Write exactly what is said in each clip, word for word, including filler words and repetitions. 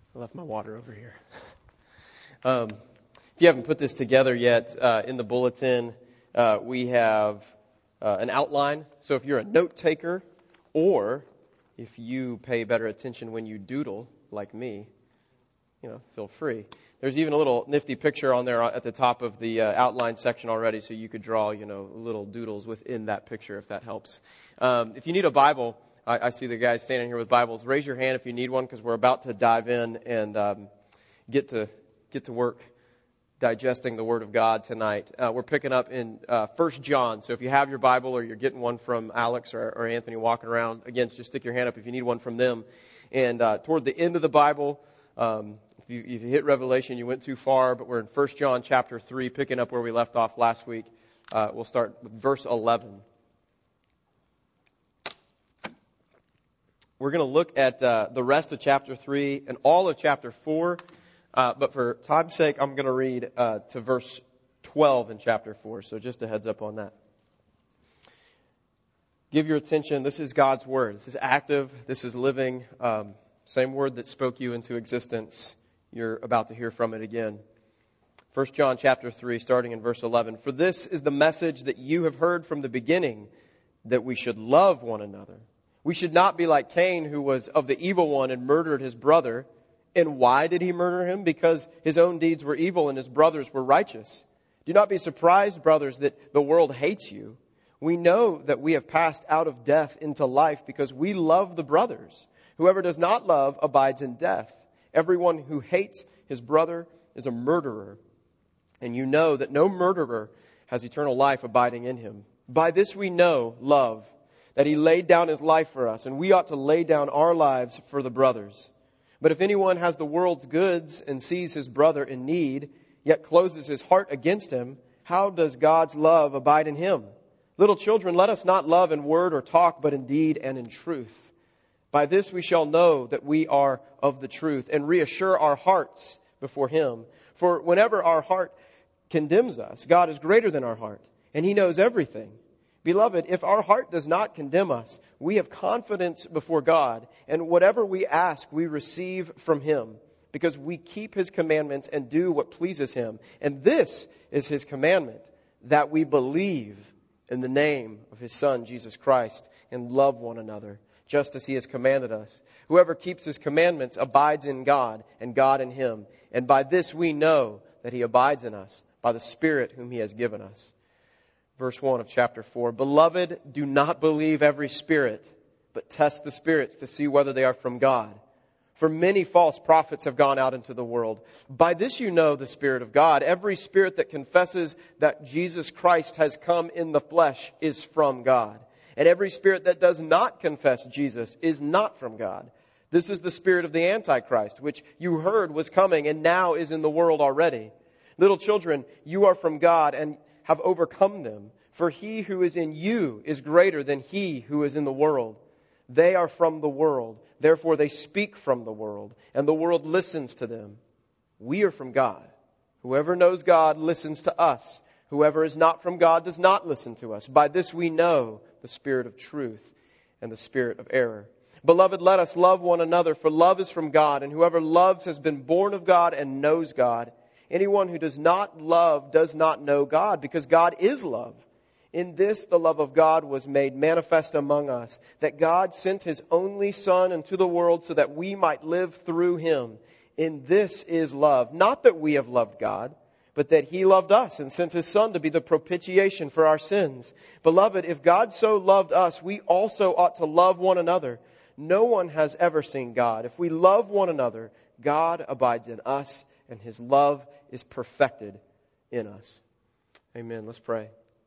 I left my water over here. um, if you haven't put this together yet, uh, in the bulletin, uh, we have uh, an outline. So if you're a note taker, or if you pay better attention when you doodle, like me, you know, feel free. There's even a little nifty picture on there at the top of the uh, outline section already, so you could draw, you know, little doodles within that picture if that helps. Um, if you need a Bible, I, I see the guys standing here with Bibles. Raise your hand if you need one, because we're about to dive in and um, get to get to work digesting the Word of God tonight. Uh, we're picking up in uh, First John. So if you have your Bible or you're getting one from Alex or, or Anthony walking around, again, just stick your hand up if you need one from them. And uh, toward the end of the Bible, um, if you, if you hit Revelation, you went too far, but we're in First John chapter three, picking up where we left off last week. Uh, we'll start with verse eleven. We're going to look at uh, the rest of chapter three and all of chapter four. Uh, but for time's sake, I'm going to read uh, to verse twelve in chapter four. So just a heads up on that. Give your attention. This is God's Word. This is active. This is living. Um, same Word that spoke you into existence. You're about to hear from it again. First John chapter three, starting in verse eleven. For this is the message that you have heard from the beginning, that we should love one another. We should not be like Cain, who was of the evil one and murdered his brother. And why did he murder him? Because his own deeds were evil and his brothers were righteous. Do not be surprised, brothers, that the world hates you. We know that we have passed out of death into life because we love the brothers. Whoever does not love abides in death. Everyone who hates his brother is a murderer. And you know that no murderer has eternal life abiding in him. By this we know love, that he laid down his life for us, and we ought to lay down our lives for the brothers. But if anyone has the world's goods and sees his brother in need, yet closes his heart against him, how does God's love abide in him? Little children, let us not love in word or talk, but in deed and in truth. By this we shall know that we are of the truth, and reassure our hearts before him. For whenever our heart condemns us, God is greater than our heart, and he knows everything. Beloved, if our heart does not condemn us, we have confidence before God, and whatever we ask, we receive from him, because we keep his commandments and do what pleases him. And this is his commandment, that we believe in the name of his Son, Jesus Christ, and love one another, just as he has commanded us. Whoever keeps his commandments abides in God, and God in him. And by this we know that he abides in us, by the Spirit whom he has given us. Verse one of chapter four, Beloved, do not believe every spirit, but test the spirits to see whether they are from God. For many false prophets have gone out into the world. By this you know the Spirit of God. Every spirit that confesses that Jesus Christ has come in the flesh is from God. And every spirit that does not confess Jesus is not from God. This is the spirit of the Antichrist, which you heard was coming and now is in the world already. Little children, you are from God and have overcome them. For he who is in you is greater than he who is in the world. They are from the world. Therefore they speak from the world, and the world listens to them. We are from God. Whoever knows God listens to us. Whoever is not from God does not listen to us. By this we know the spirit of truth and the spirit of error. Beloved, let us love one another, for love is from God, and whoever loves has been born of God and knows God. Anyone who does not love does not know God, because God is love. In this the love of God was made manifest among us, that God sent his only Son into the world so that we might live through him. In this is love, not that we have loved God, but that he loved us and sent his Son to be the propitiation for our sins. Beloved, if God so loved us, we also ought to love one another. No one has ever seen God. If we love one another, God abides in us, and his love is perfected in us. Amen. Let's pray.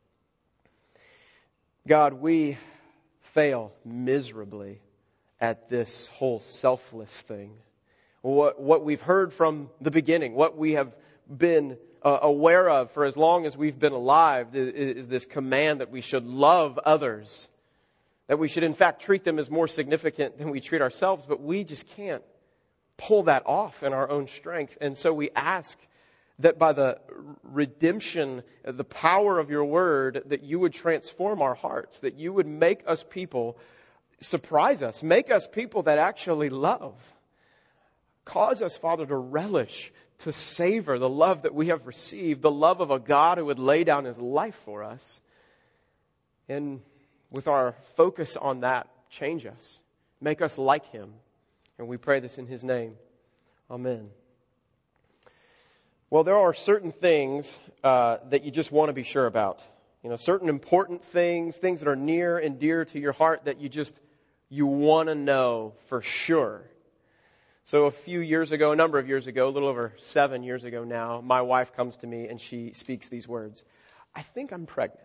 God, we fail miserably at this whole selfless thing. What, what we've heard from the beginning, what we have been uh, aware of for as long as we've been alive is, is this command that we should love others. That we should in fact treat them as more significant than we treat ourselves, but we just can't pull that off in our own strength. And so we ask that by the redemption, the power of your word, that you would transform our hearts, that you would make us people, surprise us, make us people that actually love. Cause us, Father, to relish, to savor the love that we have received, the love of a God who would lay down his life for us. And with our focus on that, change us. Make us like him. And we pray this in his name. Amen. Well, there are certain things uh, that you just want to be sure about. You know, certain important things, things that are near and dear to your heart that you just, you want to know for sure. So a few years ago, a number of years ago, a little over seven years ago now, my wife comes to me and she speaks these words. I think I'm pregnant.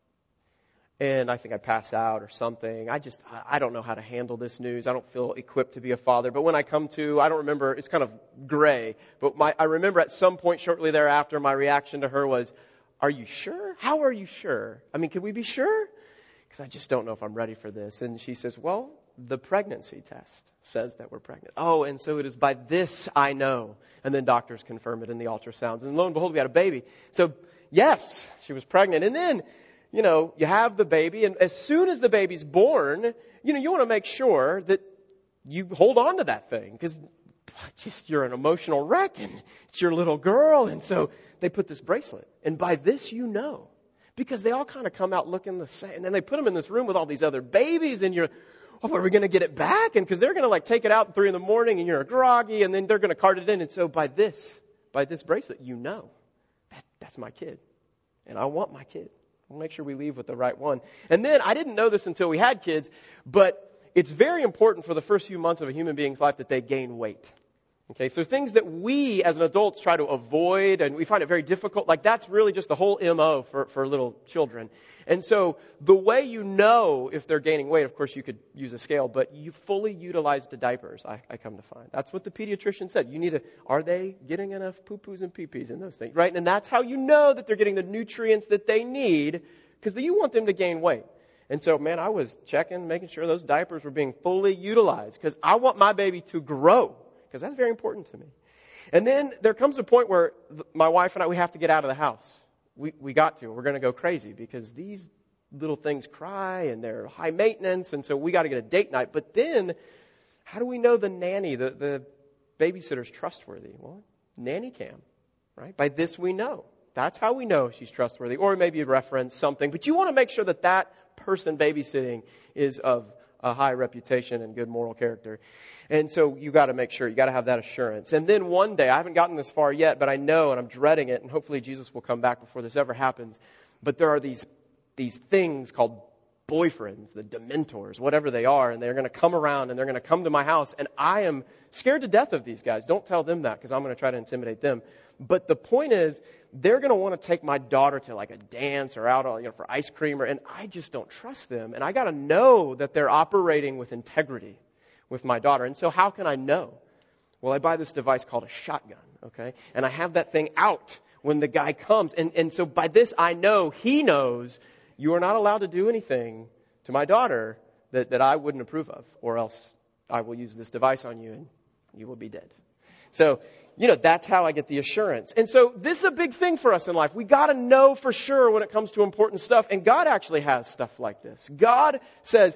And I think I pass out or something. I just, I don't know how to handle this news. I don't feel equipped to be a father. But when I come to, I don't remember, it's kind of gray. But my, I remember at some point shortly thereafter, my reaction to her was, are you sure? How are you sure? I mean, can we be sure? Because I just don't know if I'm ready for this. And she says, well, the pregnancy test says that we're pregnant. Oh, and so it is by this I know. And then doctors confirm it in the ultrasounds. And lo and behold, we had a baby. So yes, she was pregnant. And then, you know, you have the baby, and as soon as the baby's born, you know, you want to make sure that you hold on to that thing, because just you're an emotional wreck, and it's your little girl, and so they put this bracelet, and by this you know, because they all kind of come out looking the same, and then they put them in this room with all these other babies, and you're, oh, are we going to get it back? And because they're going to like take it out at three in the morning, and you're groggy, and then they're going to cart it in, and so by this, by this bracelet, you know, that, that's my kid, and I want my kid. We'll make sure we leave with the right one. And then, I didn't know this until we had kids, but it's very important for the first few months of a human being's life that they gain weight. Okay, so things that we as an adults try to avoid and we find it very difficult, like that's really just the whole M O for, for little children. And so the way you know if they're gaining weight, of course you could use a scale, but you fully utilize the diapers, I, I come to find. That's what the pediatrician said. You need to, are they getting enough poo-poos and pee-pees and those things, right? And that's how you know that they're getting the nutrients that they need, because you want them to gain weight. And so, man, I was checking, making sure those diapers were being fully utilized, because I want my baby to grow, because that's very important to me. And then there comes a point where my wife and I, we have to get out of the house. We we got to. We're going to go crazy because these little things cry and they're high maintenance. And so we got to get a date night. But then how do we know the nanny, the, the babysitter's trustworthy? Well, nanny cam, right? By this we know. That's how we know she's trustworthy. Or maybe reference something. But you want to make sure that that person babysitting is of a high reputation and good moral character. And so you got to make sure, you got to have that assurance. And then one day, I haven't gotten this far yet, but I know and I'm dreading it, and hopefully Jesus will come back before this ever happens. But there are these these things called boyfriends, the dementors, whatever they are, and they're going to come around and they're going to come to my house, and I am scared to death of these guys. Don't tell them that, because I'm going to try to intimidate them. But the point is, they're going to want to take my daughter to like a dance or out, you know, for ice cream, or, and I just don't trust them. And I got to know that they're operating with integrity with my daughter. And so how can I know? Well, I buy this device called a shotgun, okay? And I have that thing out when the guy comes. And, and so by this, I know he knows you are not allowed to do anything to my daughter that, that I wouldn't approve of, or else I will use this device on you and you will be dead. So, you know, that's how I get the assurance. And so this is a big thing for us in life. We got to know for sure when it comes to important stuff. And God actually has stuff like this. God says,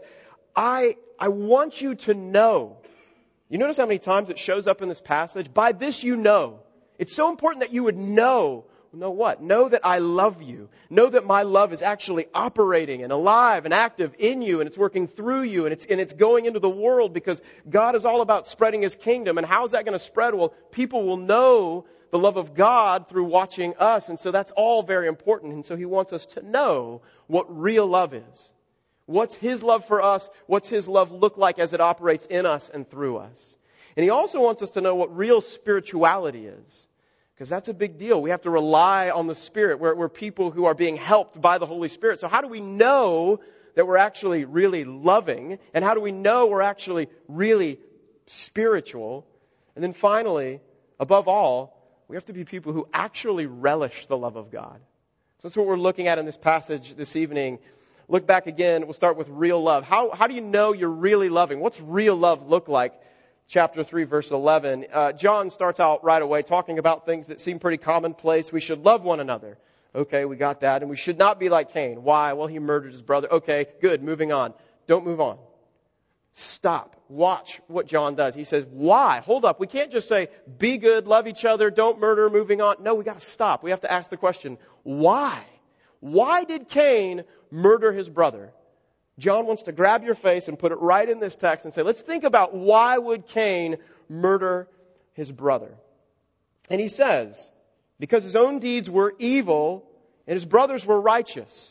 I, I want you to know. You notice how many times it shows up in this passage? By this you know. It's so important that you would know. Know what? Know that I love you. Know that my love is actually operating and alive and active in you, and it's working through you, and it's and it's going into the world, because God is all about spreading His kingdom. And how is that going to spread? Well, people will know the love of God through watching us, and so that's all very important. And so He wants us to know what real love is. What's His love for us? What's His love look like as it operates in us and through us? And He also wants us to know what real spirituality is. Because that's a big deal. We have to rely on the Spirit. We're, we're people who are being helped by the Holy Spirit. So how do we know that we're actually really loving? And how do we know we're actually really spiritual? And then finally, above all, we have to be people who actually relish the love of God. So that's what we're looking at in this passage this evening. Look back again. We'll start with real love. How, how do you know you're really loving? What's real love look like? Chapter three, verse eleven. Uh, John starts out right away talking about things that seem pretty commonplace. We should love one another. Okay, we got that. And we should not be like Cain. Why? Well, he murdered his brother. Okay, good. Moving on. Don't move on. Stop. Watch what John does. He says, why? Hold up. We can't just say, be good, love each other, don't murder, moving on. No, we got to stop. We have to ask the question, why? Why did Cain murder his brother? John wants to grab your face and put it right in this text and say, let's think about why would Cain murder his brother? And he says, because his own deeds were evil and his brothers were righteous.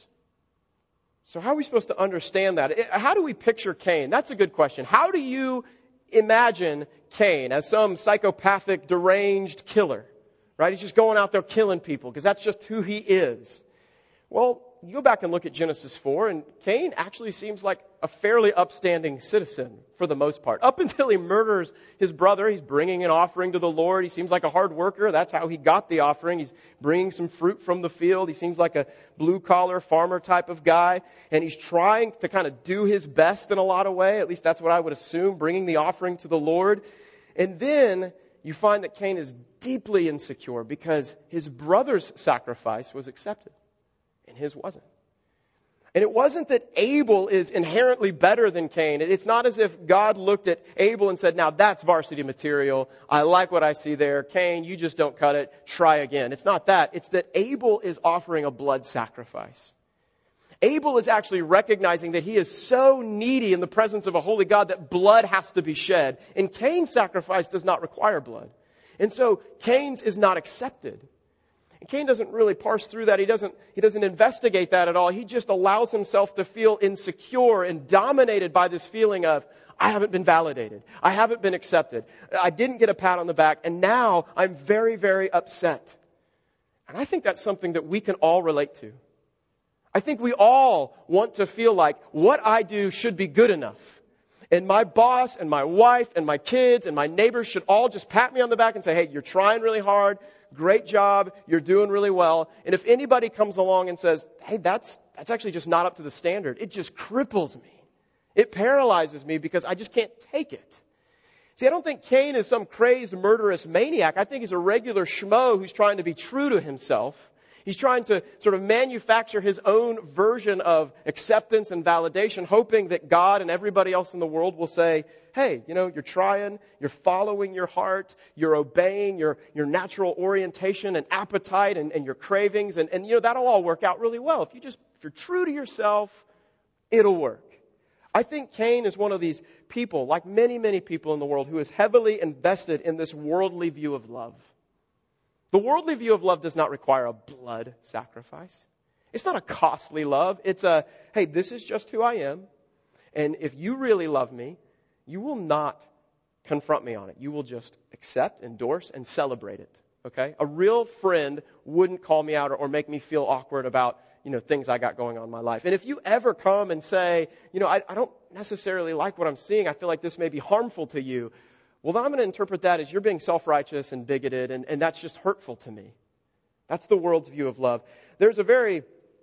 So how are we supposed to understand that? How do we picture Cain? That's a good question. How do you imagine Cain as some psychopathic, deranged killer? Right? He's just going out there killing people because that's just who he is. Well, you go back and look at Genesis four, and Cain actually seems like a fairly upstanding citizen for the most part. Up until he murders his brother, he's bringing an offering to the Lord. He seems like a hard worker. That's how he got the offering. He's bringing some fruit from the field. He seems like a blue-collar farmer type of guy, and he's trying to kind of do his best in a lot of ways. At least that's what I would assume, bringing the offering to the Lord. And then you find that Cain is deeply insecure because his brother's sacrifice was accepted. And his wasn't. And it wasn't that Abel is inherently better than Cain. It's not as if God looked at Abel and said, now that's varsity material. I like what I see there. Cain, you just don't cut it. Try again. It's not that. It's that Abel is offering a blood sacrifice. Abel is actually recognizing that he is so needy in the presence of a holy God that blood has to be shed. And Cain's sacrifice does not require blood. And so Cain's is not accepted. Cain doesn't really parse through that. He doesn't, he doesn't investigate that at all. He just allows himself to feel insecure and dominated by this feeling of, I haven't been validated. I haven't been accepted. I didn't get a pat on the back. And now I'm very, very upset. And I think that's something that we can all relate to. I think we all want to feel like what I do should be good enough. And my boss and my wife and my kids and my neighbors should all just pat me on the back and say, hey, you're trying really hard. Great job. You're doing really well. And if anybody comes along and says, hey, that's that's actually just not up to the standard, it just cripples me. It paralyzes me because I just can't take it. See, I don't think Cain is some crazed, murderous maniac. I think he's a regular schmo who's trying to be true to himself. He's trying to sort of manufacture his own version of acceptance and validation, hoping that God and everybody else in the world will say, hey, you know, you're trying, you're following your heart, you're obeying your, your natural orientation and appetite and, and your cravings. And, and, you know, that'll all work out really well. If you just, if you're true to yourself, it'll work. I think Cain is one of these people, like many, many people in the world, who is heavily invested in this worldly view of love. The worldly view of love does not require a blood sacrifice. It's not a costly love. It's a, hey, this is just who I am. And if you really love me, you will not confront me on it. You will just accept, endorse, and celebrate it. Okay? A real friend wouldn't call me out or, or make me feel awkward about, you know, things I got going on in my life. And if you ever come and say, you know, I, I don't necessarily like what I'm seeing, I feel like this may be harmful to you, well, then I'm going to interpret that as you're being self-righteous and bigoted, and, and that's just hurtful to me. That's the world's view of love. There's a very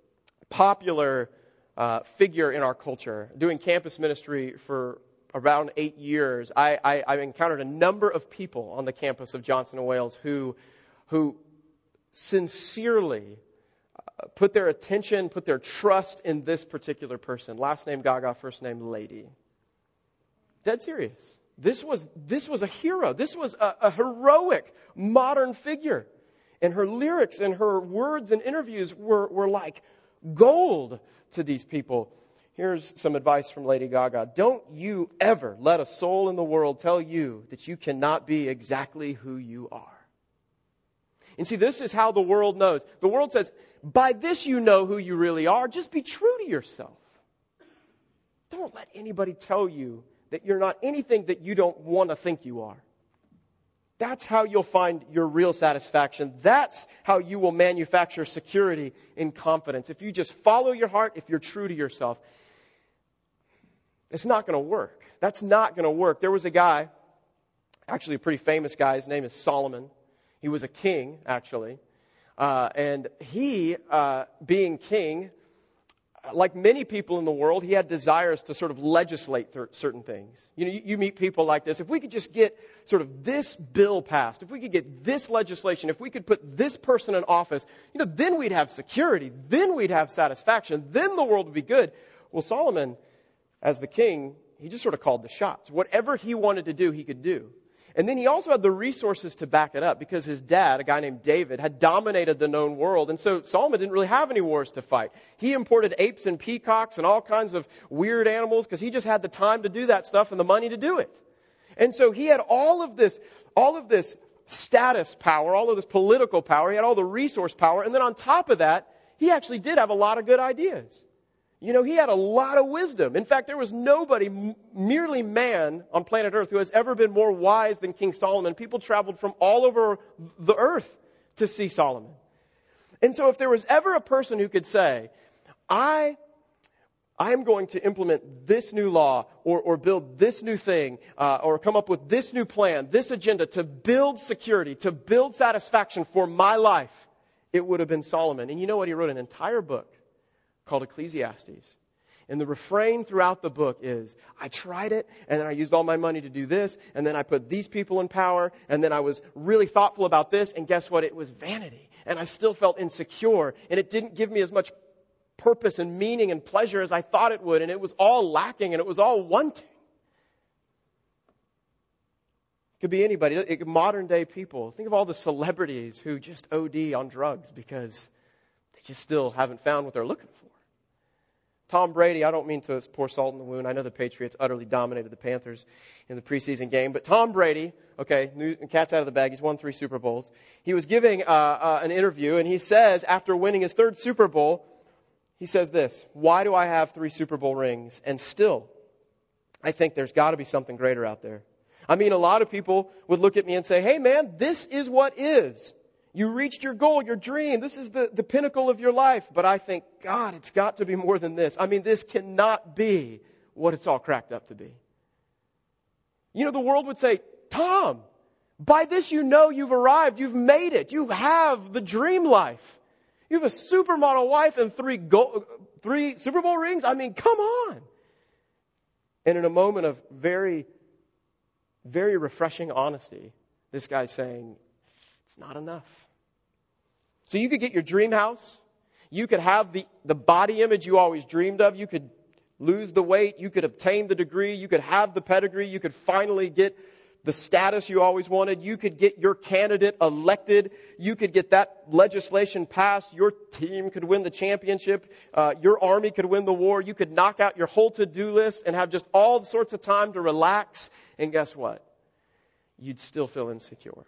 popular uh, figure in our culture. Doing campus ministry for around eight years, I, I, I've encountered a number of people on the campus of Johnson and Wales who, who sincerely uh, put their attention, put their trust in this particular person. Last name Gaga, first name Lady. Dead serious. This was this was a hero. This was a, a heroic modern figure. And her lyrics and her words and interviews were, were like gold to these people. Here's some advice from Lady Gaga. Don't you ever let a soul in the world tell you that you cannot be exactly who you are. And see, this is how the world knows. The world says, by this you know who you really are. Just be true to yourself. Don't let anybody tell you that you're not anything that you don't want to think you are. That's how you'll find your real satisfaction. That's how you will manufacture security and confidence. If you just follow your heart, if you're true to yourself, it's not going to work. That's not going to work. There was a guy, actually a pretty famous guy. His name is Solomon. He was a king, actually. Uh, and he, uh, being king, like many people in the world, he had desires to sort of legislate th- certain things. You know, you, you meet people like this. If we could just get sort of this bill passed, if we could get this legislation, if we could put this person in office, you know, then we'd have security. Then we'd have satisfaction. Then the world would be good. Well, Solomon, as the king, he just sort of called the shots. Whatever he wanted to do, he could do. And then he also had the resources to back it up because his dad, a guy named David, had dominated the known world. And so Solomon didn't really have any wars to fight. He imported apes and peacocks and all kinds of weird animals because he just had the time to do that stuff and the money to do it. And so he had all of this, all of this status power, all of this political power. He had all the resource power. And then on top of that, he actually did have a lot of good ideas. You know, he had a lot of wisdom. In fact, there was nobody, m- merely man on planet Earth, who has ever been more wise than King Solomon. People traveled from all over the earth to see Solomon. And so if there was ever a person who could say, I, I am going to implement this new law or, or build this new thing uh, or come up with this new plan, this agenda to build security, to build satisfaction for my life, it would have been Solomon. And you know what? He wrote an entire book called Ecclesiastes. And the refrain throughout the book is, I tried it, and then I used all my money to do this, and then I put these people in power, and then I was really thoughtful about this, and guess what? It was vanity. And I still felt insecure, and it didn't give me as much purpose and meaning and pleasure as I thought it would, and it was all lacking, and it was all wanting. It could be anybody. It could be modern day people. Think of all the celebrities who just O D on drugs because they just still haven't found what they're looking for. Tom Brady, I don't mean to pour salt in the wound. I know the Patriots utterly dominated the Panthers in the preseason game. But Tom Brady, okay, new, cat's out of the bag. He's won three Super Bowls. He was giving uh, uh, an interview, and he says, after winning his third Super Bowl, he says this, why do I have three Super Bowl rings? And still, I think there's got to be something greater out there. I mean, a lot of people would look at me and say, hey, man, this is what is. You reached your goal, your dream. This is the, the pinnacle of your life. But I think, God, it's got to be more than this. I mean, this cannot be what it's all cracked up to be. You know, the world would say, Tom, by this you know you've arrived. You've made it. You have the dream life. You have a supermodel wife and three, go, three Super Bowl rings. I mean, come on. And in a moment of very, very refreshing honesty, this guy's saying, it's not enough. So you could get your dream house. You could have the, the body image you always dreamed of. You could lose the weight. You could obtain the degree. You could have the pedigree. You could finally get the status you always wanted. You could get your candidate elected. You could get that legislation passed. Your team could win the championship. Uh, your army could win the war. You could knock out your whole to-do list and have just all sorts of time to relax. And guess what? You'd still feel insecure.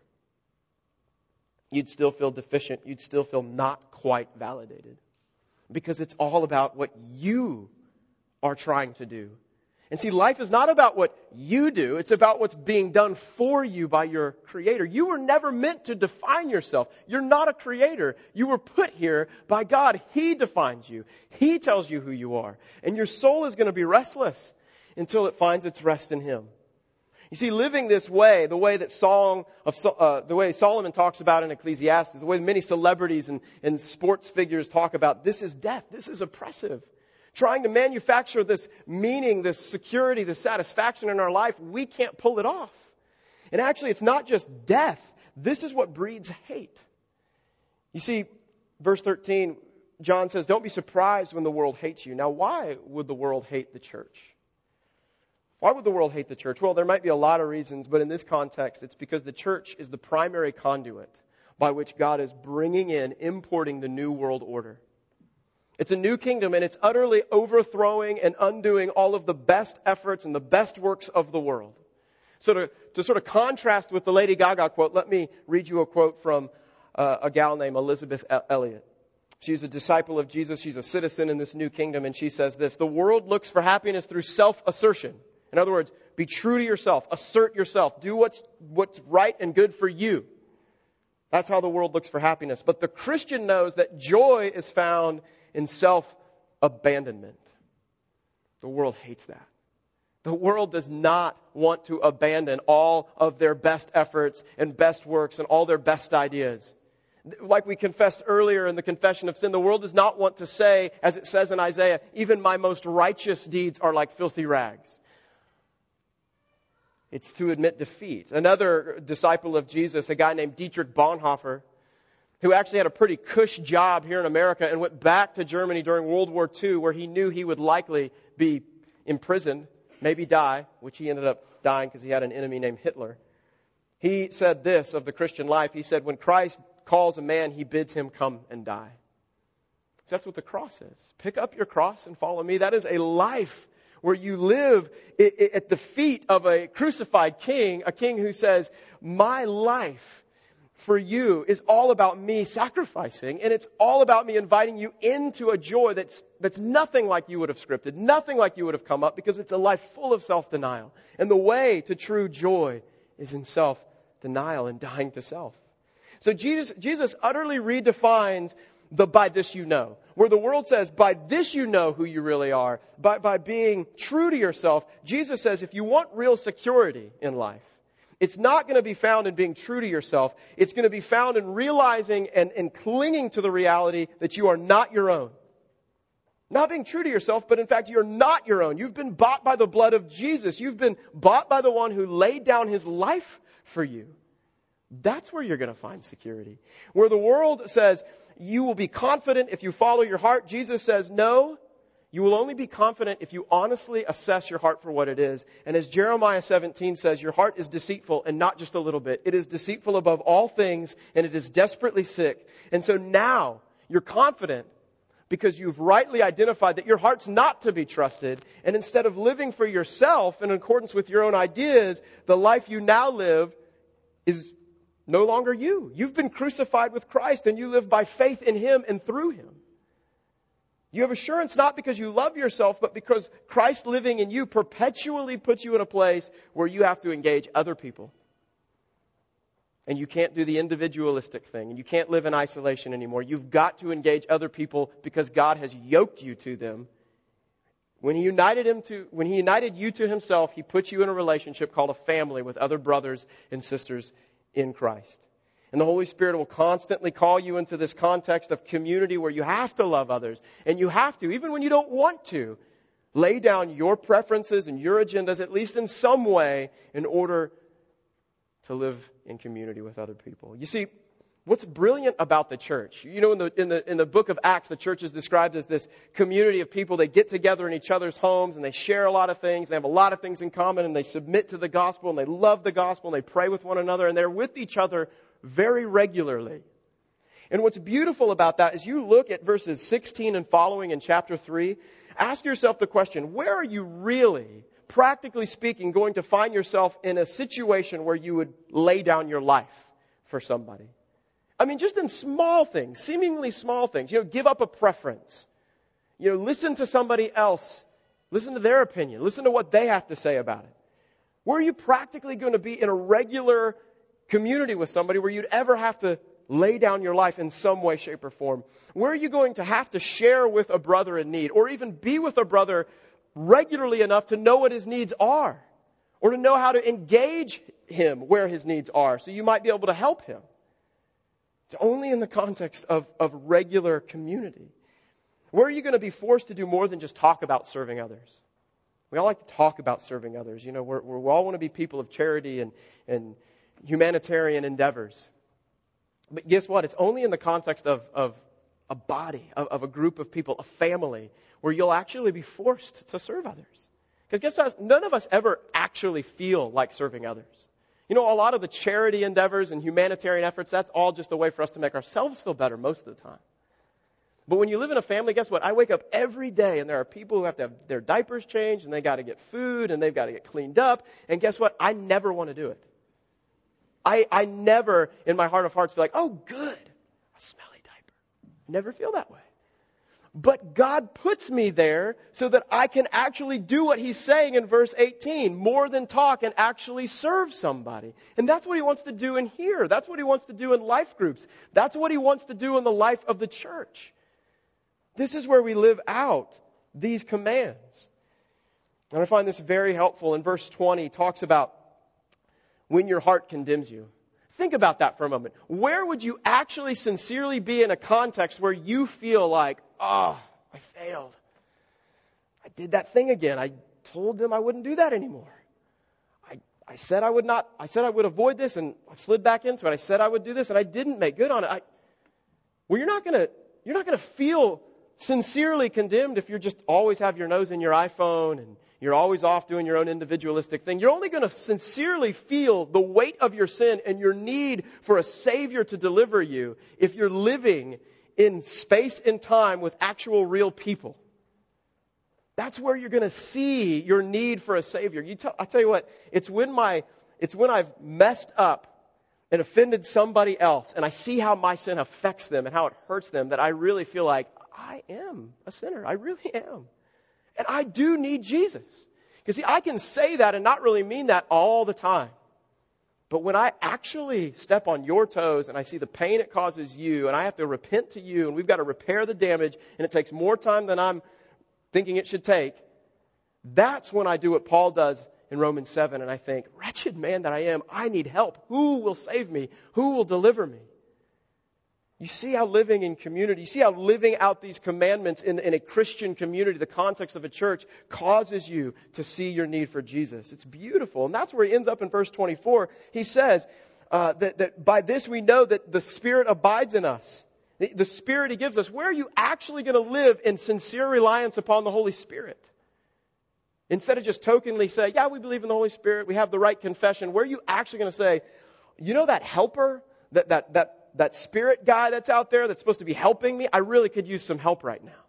You'd still feel deficient. You'd still feel not quite validated. Because it's all about what you are trying to do. And see, life is not about what you do. It's about what's being done for you by your Creator. You were never meant to define yourself. You're not a creator. You were put here by God. He defines you. He tells you who you are. And your soul is going to be restless until it finds its rest in Him. You see, living this way, the way that Song of uh, the way Solomon talks about in Ecclesiastes, the way many celebrities and, and sports figures talk about, this is death. This is oppressive. Trying to manufacture this meaning, this security, this satisfaction in our life, we can't pull it off. And actually, it's not just death. This is what breeds hate. You see, verse thirteen, John says, don't be surprised when the world hates you. Now, why would the world hate the church? Why would the world hate the church? Well, there might be a lot of reasons, but in this context, it's because the church is the primary conduit by which God is bringing in, importing the new world order. It's a new kingdom, and it's utterly overthrowing and undoing all of the best efforts and the best works of the world. So to, to sort of contrast with the Lady Gaga quote, let me read you a quote from uh, a gal named Elizabeth Elliot. She's a disciple of Jesus. She's a citizen in this new kingdom, and she says this, the world looks for happiness through self-assertion. In other words, be true to yourself, assert yourself, do what's, what's right and good for you. That's how the world looks for happiness. But the Christian knows that joy is found in self-abandonment. The world hates that. The world does not want to abandon all of their best efforts and best works and all their best ideas. Like we confessed earlier in the confession of sin, the world does not want to say, as it says in Isaiah, even my most righteous deeds are like filthy rags. It's to admit defeat. Another disciple of Jesus, a guy named Dietrich Bonhoeffer, who actually had a pretty cush job here in America and went back to Germany during World War Two, where he knew he would likely be imprisoned. maybe die, which he ended up dying because he had an enemy named Hitler, he said this of the Christian life. He said, when Christ calls a man, he bids him come and die. So that's what the cross is. Pick up your cross and follow me. That is a life where you live at the feet of a crucified king, a king who says, my life for you is all about me sacrificing, and it's all about me inviting you into a joy that's that's nothing like you would have scripted, nothing like you would have come up, because it's a life full of self-denial. And the way to true joy is in self-denial and dying to self. So Jesus, Jesus utterly redefines the by this you know. Where the world says, by this you know who you really are. By, by being true to yourself. Jesus says, if you want real security in life, it's not going to be found in being true to yourself. It's going to be found in realizing and, and clinging to the reality that you are not your own. Not being true to yourself, but in fact, you're not your own. You've been bought by the blood of Jesus. You've been bought by the one who laid down his life for you. That's where you're going to find security. Where the world says, you will be confident if you follow your heart. Jesus says, no, you will only be confident if you honestly assess your heart for what it is. And as Jeremiah seventeen says, your heart is deceitful and not just a little bit. It is deceitful above all things, and it is desperately sick. And so now you're confident because you've rightly identified that your heart's not to be trusted. And instead of living for yourself in accordance with your own ideas, the life you now live is no longer you. You've been crucified with Christ, and you live by faith in him and through him. You have assurance not because you love yourself, but because Christ living in you perpetually puts you in a place where you have to engage other people. And you can't do the individualistic thing, and you can't live in isolation anymore. You've got to engage other people because God has yoked you to them. When he united him to, when he united you to himself, he put you in a relationship called a family with other brothers and sisters in Christ. And the Holy Spirit will constantly call you into this context of community where you have to love others. And you have to, even when you don't want to, lay down your preferences and your agendas, at least in some way, in order to live in community with other people. You see, what's brilliant about the church, you know, in the, in the, in the book of Acts, the church is described as this community of people. They get together in each other's homes and they share a lot of things. They have a lot of things in common, and they submit to the gospel, and they love the gospel, and they pray with one another, and they're with each other very regularly. And what's beautiful about that is you look at verses sixteen and following in chapter three, ask yourself the question, where are you really, practically speaking, going to find yourself in a situation where you would lay down your life for somebody? I mean, just in small things, seemingly small things. You know, give up a preference. You know, listen to somebody else. Listen to their opinion. Listen to what they have to say about it. Where are you practically going to be in a regular community with somebody where you'd ever have to lay down your life in some way, shape, or form? Where are you going to have to share with a brother in need, or even be with a brother regularly enough to know what his needs are, or to know how to engage him where his needs are so you might be able to help him? It's only in the context of, of regular community. Where are you going to be forced to do more than just talk about serving others? We all like to talk about serving others. You know, we're, we're, we all want to be people of charity and, and humanitarian endeavors. But guess what? It's only in the context of, of a body, of, of a group of people, a family, where you'll actually be forced to serve others. Because guess what? None of us ever actually feel like serving others. You know, a lot of the charity endeavors and humanitarian efforts, that's all just a way for us to make ourselves feel better most of the time. But when you live in a family, guess what? I wake up every day and there are people who have to have their diapers changed, and they got to get food, and they've got to get cleaned up. And guess what? I never want to do it. I, I never, in my heart of hearts, feel like, oh, good, a smelly diaper. Never feel that way. But God puts me there so that I can actually do what he's saying in verse eighteen, more than talk, and actually serve somebody. And that's what he wants to do in here. That's what he wants to do in life groups. That's what he wants to do in the life of the church. This is where we live out these commands. And I find this very helpful. In verse twenty, he talks about when your heart condemns you. Think about that for a moment. Where would you actually sincerely be in a context where you feel like, oh, I failed. I did that thing again. I told them I wouldn't do that anymore. I, I said I would not, I said I would avoid this, and I slid back into it. I said I would do this, and I didn't make good on it. I, well, you're not gonna, you're not gonna feel sincerely condemned if you just always have your nose in your iPhone and you're always off doing your own individualistic thing, you're only going to sincerely feel the weight of your sin and your need for a Savior to deliver you if you're living in space and time with actual real people. That's where you're going to see your need for a Savior. You tell, I tell you what, it's when my, it's when I've messed up and offended somebody else, and I see how my sin affects them and how it hurts them, that I really feel like I am a sinner. I really am. And I do need Jesus. Because see, I can say that and not really mean that all the time. But when I actually step on your toes and I see the pain it causes you, and I have to repent to you, and we've got to repair the damage, and it takes more time than I'm thinking it should take, that's when I do what Paul does in Romans seven, and I think, wretched man that I am, I need help. Who will save me? Who will deliver me? You see how living in community, you see how living out these commandments in, in a Christian community, the context of a church, causes you to see your need for Jesus. It's beautiful. And that's where he ends up in verse twenty-four. He says uh, that, that by this we know that the Spirit abides in us. The, the Spirit he gives us. Where are you actually going to live in sincere reliance upon the Holy Spirit? Instead of just tokenly say, yeah, we believe in the Holy Spirit, we have the right confession. Where are you actually going to say, you know that helper, that that that that spirit guy that's out there that's supposed to be helping me, I really could use some help right now.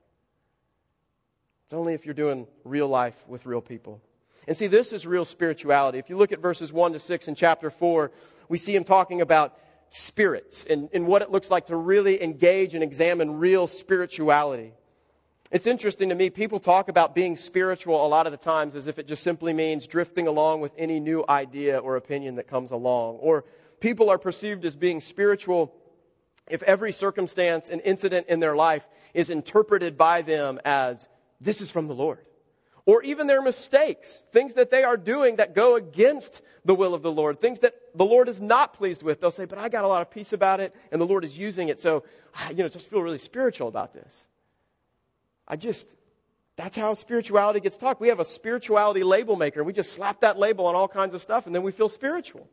It's only if you're doing real life with real people. And see, this is real spirituality. If you look at verses one to six in chapter four, we see him talking about spirits and, and what it looks like to really engage and examine real spirituality. It's interesting to me, people talk about being spiritual a lot of the times as if it just simply means drifting along with any new idea or opinion that comes along. Or people are perceived as being spiritual if every circumstance and incident in their life is interpreted by them as, this is from the Lord. Or even their mistakes, things that they are doing that go against the will of the Lord, things that the Lord is not pleased with. They'll say, but I got a lot of peace about it, and the Lord is using it, so, you know, just feel really spiritual about this. I just, that's how spirituality gets taught. We have a spirituality label maker. We just slap that label on all kinds of stuff, and then we feel spiritual.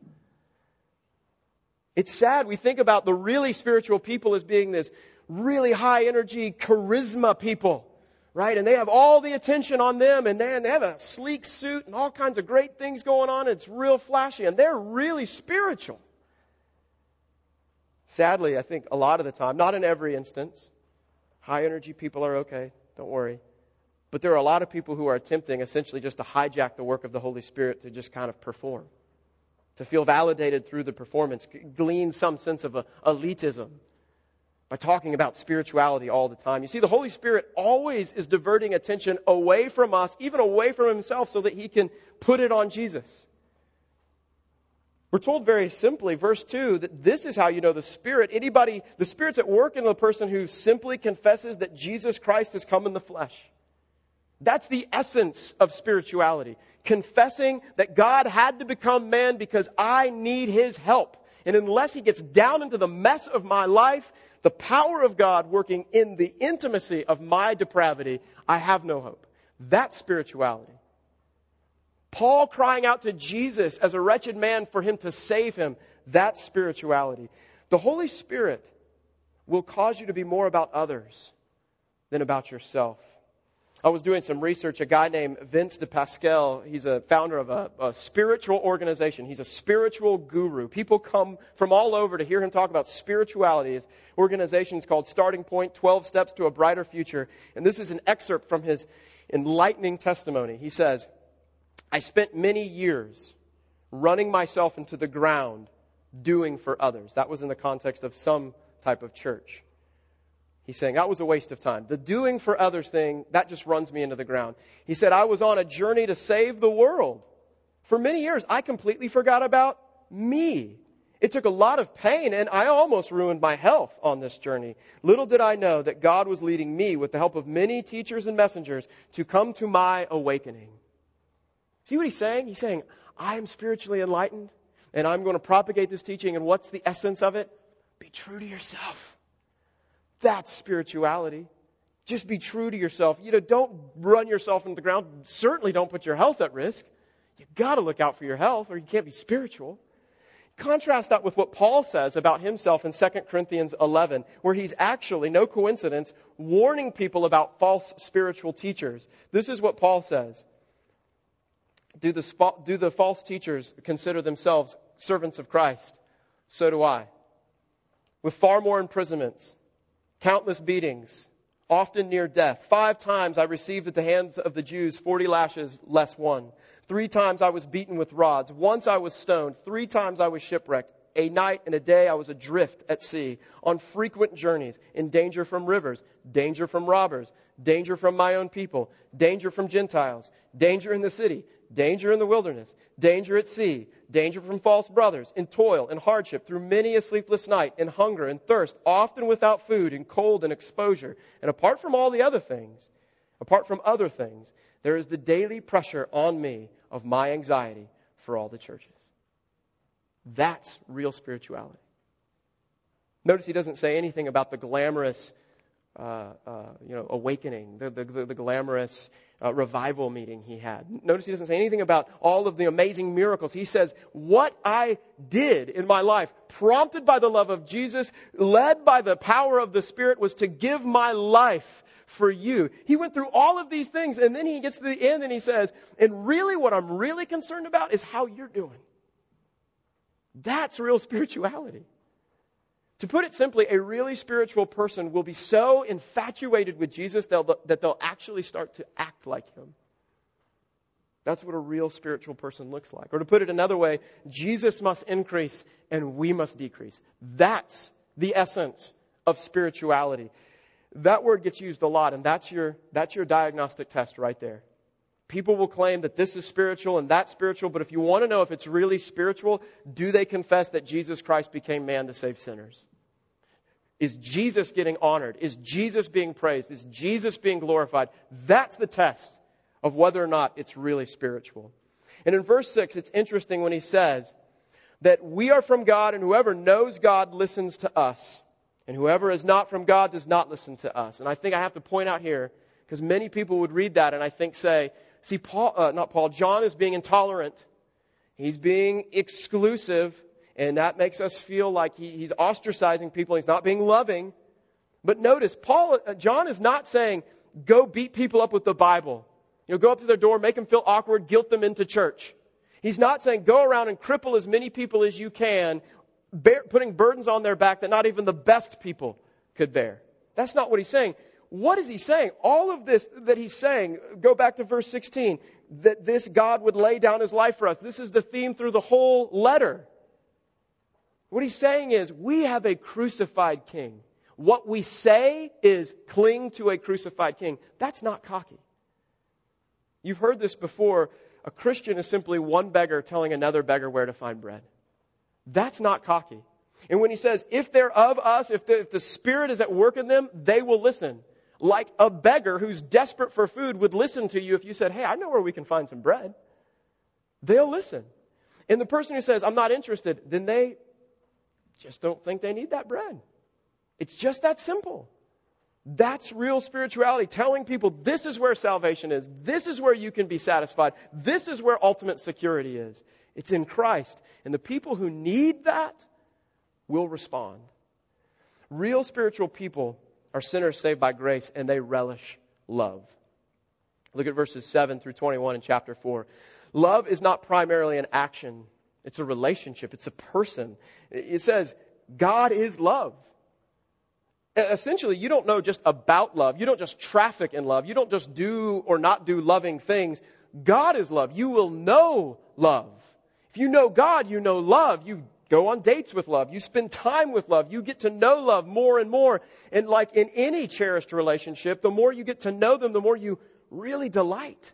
It's sad. We think about the really spiritual people as being this really high energy charisma people, right? And they have all the attention on them, and they, they have a sleek suit and all kinds of great things going on. It's real flashy, and they're really spiritual. Sadly, I think a lot of the time, not in every instance, high energy people are okay. Don't worry. But there are a lot of people who are attempting essentially just to hijack the work of the Holy Spirit to just kind of perform. To feel validated through the performance, glean some sense of a, elitism by talking about spirituality all the time. You see, the Holy Spirit always is diverting attention away from us, even away from himself, so that he can put it on Jesus. We're told very simply, verse two, that this is how you know the Spirit. Anybody, the Spirit's at work in the person who simply confesses that Jesus Christ has come in the flesh. That's the essence of spirituality. Confessing that God had to become man because I need his help. And unless he gets down into the mess of my life, the power of God working in the intimacy of my depravity, I have no hope. That's spirituality. Paul crying out to Jesus as a wretched man for him to save him, that's spirituality. The Holy Spirit will cause you to be more about others than about yourself. I was doing some research. A guy named Vince de Pascal, he's a founder of a, a spiritual organization. He's a spiritual guru. People come from all over to hear him talk about spirituality. His organization is called Starting Point, twelve Steps to a Brighter Future. And this is an excerpt from his enlightening testimony. He says, I spent many years running myself into the ground doing for others. That was in the context of some type of church. He's saying, that was a waste of time. The doing for others thing, that just runs me into the ground. He said, I was on a journey to save the world. For many years, I completely forgot about me. It took a lot of pain, and I almost ruined my health on this journey. Little did I know that God was leading me, with the help of many teachers and messengers, to come to my awakening. See what he's saying? He's saying, I am spiritually enlightened, and I'm going to propagate this teaching, and what's the essence of it? Be true to yourself. That's spirituality. Just be true to yourself. You know, don't run yourself into the ground. Certainly don't put your health at risk. You got to look out for your health, or you can't be spiritual. Contrast that with what Paul says about himself in Second Corinthians eleven, where he's actually, no coincidence, warning people about false spiritual teachers. This is what Paul says. Do the, spo- do the false teachers consider themselves servants of Christ? So do I. With far more imprisonments, countless beatings, often near death. Five times I received at the hands of the Jews forty lashes less one. Three times I was beaten with rods. Once I was stoned. Three times I was shipwrecked. A night and a day I was adrift at sea, on frequent journeys, in danger from rivers, danger from robbers, danger from my own people, danger from Gentiles, danger in the city, danger in the wilderness, danger at sea, danger from false brothers, in toil and hardship, through many a sleepless night, in hunger and thirst, often without food, in cold and exposure. And apart from all the other things, apart from other things, there is the daily pressure on me of my anxiety for all the churches. That's real spirituality. Notice he doesn't say anything about the glamorous uh, uh, you know, awakening, the, the, the, the glamorous uh, revival meeting he had. Notice he doesn't say anything about all of the amazing miracles. He says, what I did in my life, prompted by the love of Jesus, led by the power of the Spirit, was to give my life for you. He went through all of these things, and then he gets to the end and he says, and really what I'm really concerned about is how you're doing. That's real spirituality. To put it simply, a really spiritual person will be so infatuated with Jesus they'll, that they'll actually start to act like him. That's what a real spiritual person looks like. Or to put it another way, Jesus must increase and we must decrease. That's the essence of spirituality. That word gets used a lot, and that's your, that's your diagnostic test right there. People will claim that this is spiritual and that's spiritual, but if you want to know if it's really spiritual, do they confess that Jesus Christ became man to save sinners? Is Jesus getting honored? Is Jesus being praised? Is Jesus being glorified? That's the test of whether or not it's really spiritual. And in verse six, it's interesting when he says that we are from God, and whoever knows God listens to us. And whoever is not from God does not listen to us. And I think I have to point out here, because many people would read that and I think say, see, Paul, uh, not Paul, John is being intolerant. He's being exclusive, and that makes us feel like he, he's ostracizing people. He's not being loving. But notice, Paul, uh, John is not saying, go beat people up with the Bible. You know, go up to their door, make them feel awkward, guilt them into church. He's not saying, go around and cripple as many people as you can, bear, putting burdens on their back that not even the best people could bear. That's not what he's saying. What is he saying? All of this that he's saying, go back to verse sixteen, that this God would lay down his life for us. This is the theme through the whole letter. What he's saying is, we have a crucified king. What we say is cling to a crucified king. That's not cocky. You've heard this before. A Christian is simply one beggar telling another beggar where to find bread. That's not cocky. And when he says, if they're of us, if the, if the Spirit is at work in them, they will listen. Like a beggar who's desperate for food would listen to you if you said, hey, I know where we can find some bread. They'll listen. And the person who says, I'm not interested, then they just don't think they need that bread. It's just that simple. That's real spirituality, telling people this is where salvation is. This is where you can be satisfied. This is where ultimate security is. It's in Christ. And the people who need that will respond. Real spiritual people are sinners saved by grace, and they relish love. Look at verses seven through twenty-one in chapter four. Love is not primarily an action. It's a relationship. It's a person. It says, God is love. Essentially, you don't know just about love. You don't just traffic in love. You don't just do or not do loving things. God is love. You will know love. If you know God, you know love. You go on dates with love. You spend time with love. You get to know love more and more. And like in any cherished relationship, the more you get to know them, the more you really delight.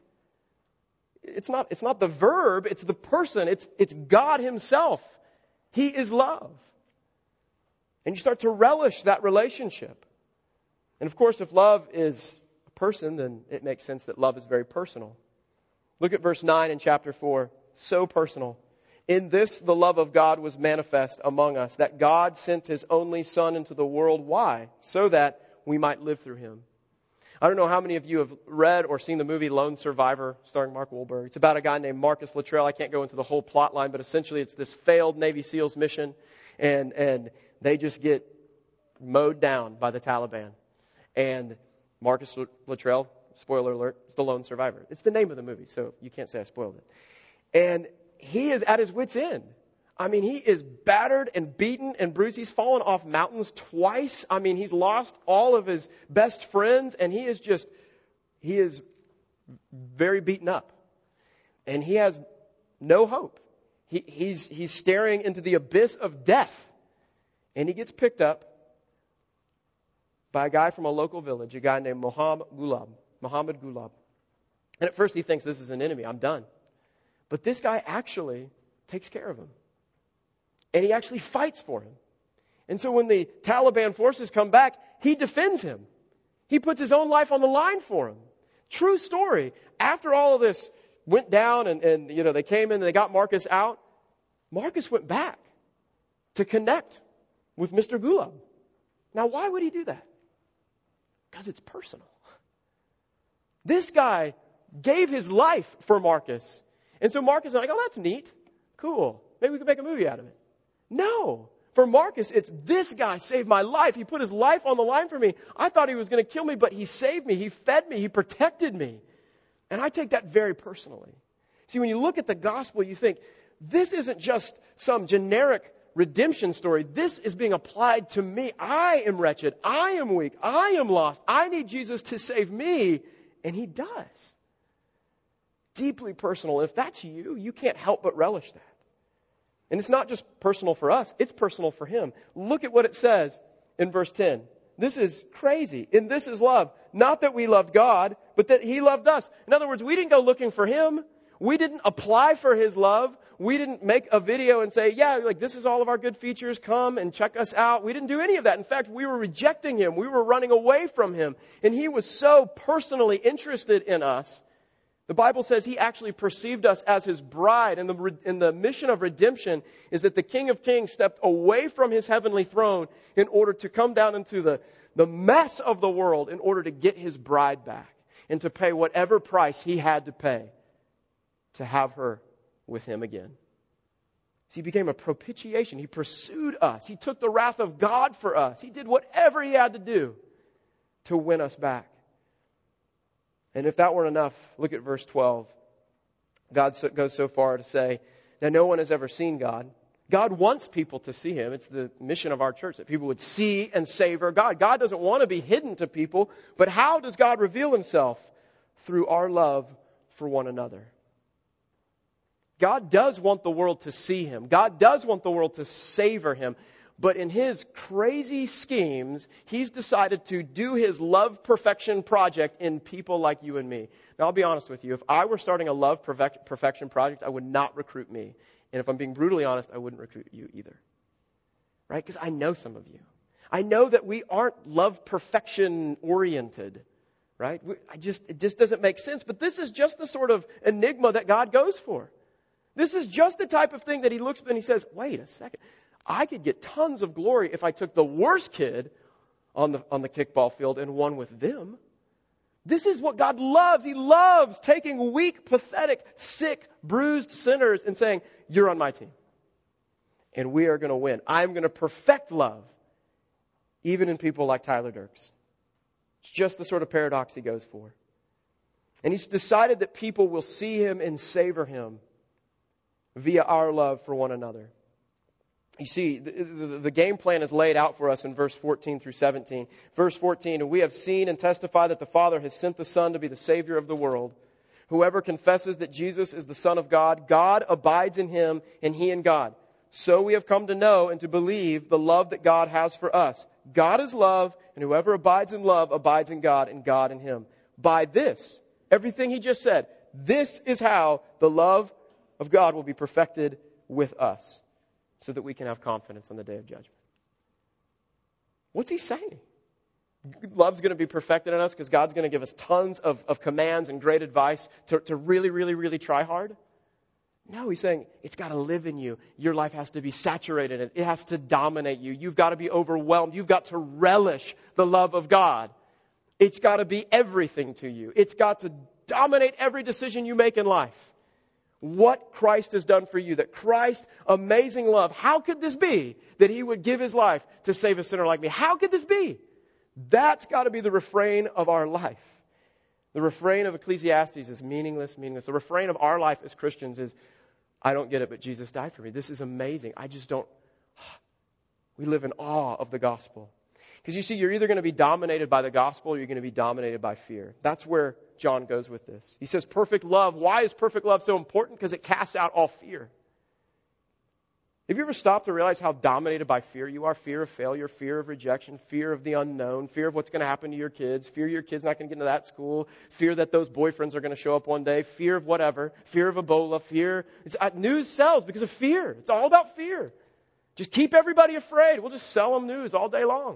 It's not, it's not the verb, it's the person. It's, it's God himself. He is love. And you start to relish that relationship. And of course, if love is a person, then it makes sense that love is very personal. Look at verse nine in chapter four. So personal. In this, the love of God was manifest among us, that God sent his only Son into the world. Why? So that we might live through him. I don't know how many of you have read or seen the movie Lone Survivor, starring Mark Wahlberg. It's about a guy named Marcus Luttrell. I can't go into the whole plot line, but essentially it's this failed Navy SEALs mission, and and they just get mowed down by the Taliban. And Marcus Luttrell spoiler alert, it's The Lone Survivor. It's the name of the movie, so you can't say I spoiled it. And he is at his wit's end. I mean, he is battered and beaten and bruised. He's fallen off mountains twice. I mean, he's lost all of his best friends, and he is just, he is very beaten up. And he has no hope. He, he's, he's staring into the abyss of death. And he gets picked up by a guy from a local village, a guy named Muhammad Gulab. Muhammad Gulab. And at first he thinks this is an enemy. I'm done. But this guy actually takes care of him. And he actually fights for him. And so when the Taliban forces come back, he defends him. He puts his own life on the line for him. True story. After all of this went down and, and you know, they came in and they got Marcus out, Marcus went back to connect with Mister Gulab. Now, why would he do that? Because it's personal. This guy gave his life for Marcus. And so Marcus is like, oh, that's neat. Cool. Maybe we can make a movie out of it. No. For Marcus, it's this guy saved my life. He put his life on the line for me. I thought he was going to kill me, but he saved me. He fed me. He protected me. And I take that very personally. See, when you look at the gospel, you think, this isn't just some generic redemption story. This is being applied to me. I am wretched. I am weak. I am lost. I need Jesus to save me. And he does. Deeply personal. If that's you, you can't help but relish that. And it's not just personal for us. It's personal for him. Look at what it says in verse ten. This is crazy. And this is love. Not that we loved God, but that he loved us. In other words, we didn't go looking for him. We didn't apply for his love. We didn't make a video and say, yeah, like this is all of our good features. Come and check us out. We didn't do any of that. In fact, we were rejecting him. We were running away from him. And he was so personally interested in us. The Bible says he actually perceived us as his bride. And the, and the mission of redemption is that the King of Kings stepped away from his heavenly throne in order to come down into the, the mess of the world in order to get his bride back and to pay whatever price he had to pay to have her with him again. So he became a propitiation. He pursued us. He took the wrath of God for us. He did whatever he had to do to win us back. And if that weren't enough, look at verse twelve. God goes so far to say, now no one has ever seen God. God wants people to see him. It's the mission of our church that people would see and savor God. God doesn't want to be hidden to people. But how does God reveal himself? Through our love for one another. God does want the world to see him. God does want the world to savor him. But in his crazy schemes, he's decided to do his love perfection project in people like you and me. Now, I'll be honest with you. If I were starting a love perfect, perfection project, I would not recruit me. And if I'm being brutally honest, I wouldn't recruit you either. Right? Because I know some of you. I know that we aren't love perfection oriented. Right? I just, it just doesn't make sense. But this is just the sort of enigma that God goes for. This is just the type of thing that he looks at and he says, wait a second. I could get tons of glory if I took the worst kid on the, on the kickball field and won with them. This is what God loves. He loves taking weak, pathetic, sick, bruised sinners and saying, you're on my team. And we are going to win. I'm going to perfect love, even in people like Tyler Dirks. It's just the sort of paradox he goes for. And he's decided that people will see him and savor him via our love for one another. You see, the, the, the game plan is laid out for us in verse fourteen through seventeen. Verse fourteen, and we have seen and testify that the Father has sent the Son to be the Savior of the world. Whoever confesses that Jesus is the Son of God, God abides in him and he in God. So we have come to know and to believe the love that God has for us. God is love, and whoever abides in love abides in God and God in him. By this, everything he just said, this is how the love of God will be perfected with us, so that we can have confidence on the day of judgment. What's he saying? Love's going to be perfected in us because God's going to give us tons of, of commands and great advice to, to really, really, really try hard? No, he's saying it's got to live in you. Your life has to be saturated in it. It has to dominate you. You've got to be overwhelmed. You've got to relish the love of God. It's got to be everything to you. It's got to dominate every decision you make in life. What Christ has done for you, that Christ's amazing love, how could this be that he would give his life to save a sinner like me? How could this be? That's got to be the refrain of our life. The refrain of Ecclesiastes is meaningless, meaningless. The refrain of our life as Christians is, I don't get it, but Jesus died for me. This is amazing. I just don't. We live in awe of the gospel. Because you see, you're either going to be dominated by the gospel or you're going to be dominated by fear. That's where John goes with this. He says perfect love. Why is perfect love so important? Because it casts out all fear. Have you ever stopped to realize how dominated by fear you are? Fear of failure, fear of rejection, fear of the unknown, fear of what's going to happen to your kids, fear your kid's not going to get into that school, fear that those boyfriends are going to show up one day, fear of whatever, fear of Ebola, fear. It's, uh, news sells because of fear. It's all about fear. Just keep everybody afraid. We'll just sell them news all day long.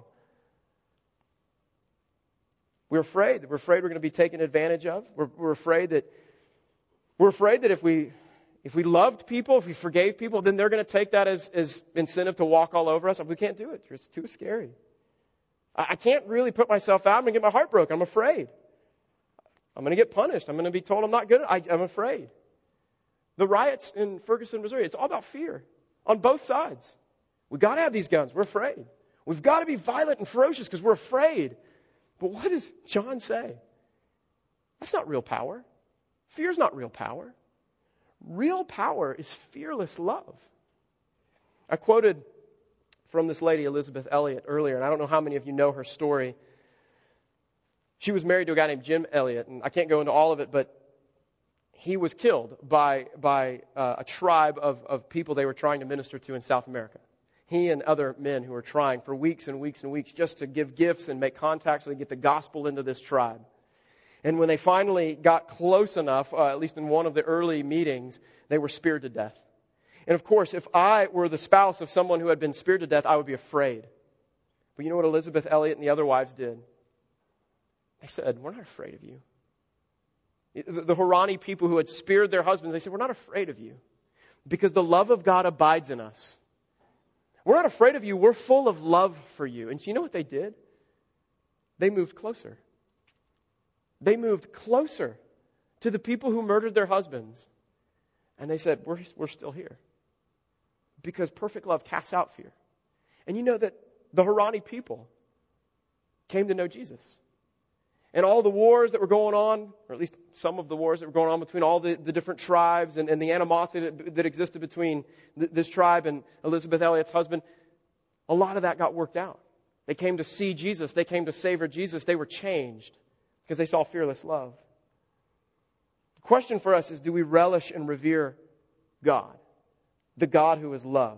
We're afraid. We're afraid we're going to be taken advantage of. We're, we're afraid that we're afraid that if we if we loved people, if we forgave people, then they're going to take that as, as incentive to walk all over us. We can't do it. It's too scary. I, I can't really put myself out. I'm going to get my heart broken. I'm afraid. I'm going to get punished. I'm going to be told I'm not good. I, I'm afraid. The riots in Ferguson, Missouri, it's all about fear on both sides. We've got to have these guns. We're afraid. We've got to be violent and ferocious because we're afraid. But what does John say? That's not real power. Fear's not real power. Real power is fearless love. I quoted from this lady, Elizabeth Elliot, earlier, and I don't know how many of you know her story. She was married to a guy named Jim Elliot, and I can't go into all of it, but he was killed by by uh, a tribe of, of people they were trying to minister to in South America. He and other men who were trying for weeks and weeks and weeks just to give gifts and make contacts so they get the gospel into this tribe. And when they finally got close enough, uh, at least in one of the early meetings, they were speared to death. And of course, if I were the spouse of someone who had been speared to death, I would be afraid. But you know what Elizabeth Elliot and the other wives did? They said, we're not afraid of you. The, the Harani people who had speared their husbands, they said, we're not afraid of you because the love of God abides in us. We're not afraid of you. We're full of love for you. And so you know what they did? They moved closer. They moved closer to the people who murdered their husbands. And they said, we're, we're still here. Because perfect love casts out fear. And you know that the Harani people came to know Jesus. And all the wars that were going on, or at least some of the wars that were going on between all the, the different tribes and, and the animosity that, that existed between th- this tribe and Elizabeth Elliot's husband, a lot of that got worked out. They came to see Jesus. They came to savor Jesus. They were changed because they saw fearless love. The question for us is, do we relish and revere God, the God who is love?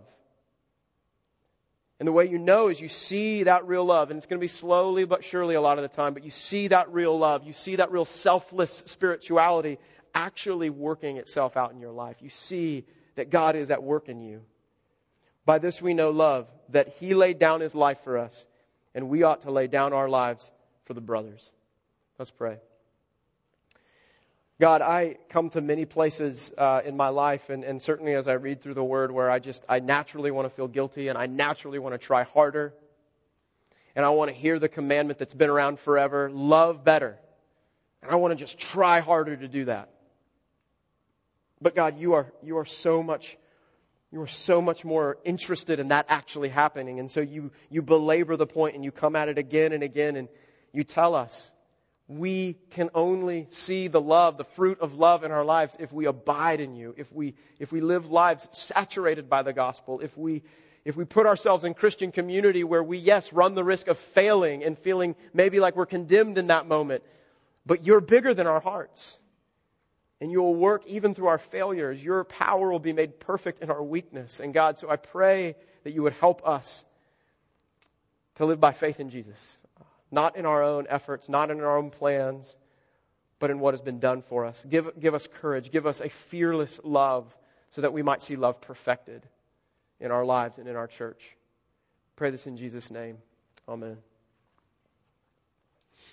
And the way you know is you see that real love, and it's going to be slowly but surely a lot of the time, but you see that real love, you see that real selfless spirituality actually working itself out in your life. You see that God is at work in you. By this we know love, that He laid down His life for us, and we ought to lay down our lives for the brothers. Let's pray. God, I come to many places uh, in my life, and, and certainly as I read through the Word, where I just, I naturally want to feel guilty, and I naturally want to try harder. And I want to hear the commandment that's been around forever, love better. And I want to just try harder to do that. But God, you are, you are so much, you are so much more interested in that actually happening. And so you, you belabor the point, and you come at it again and again, and you tell us, we can only see the love, the fruit of love in our lives if we abide in you, if we if we live lives saturated by the gospel, if we if we put ourselves in Christian community where we, yes, run the risk of failing and feeling maybe like we're condemned in that moment, but you're bigger than our hearts. And you will work even through our failures. Your power will be made perfect in our weakness. And God, so I pray that you would help us to live by faith in Jesus. Not in our own efforts, not in our own plans, but in what has been done for us. Give, give us courage. Give us a fearless love so that we might see love perfected in our lives and in our church. Pray this in Jesus' name. Amen.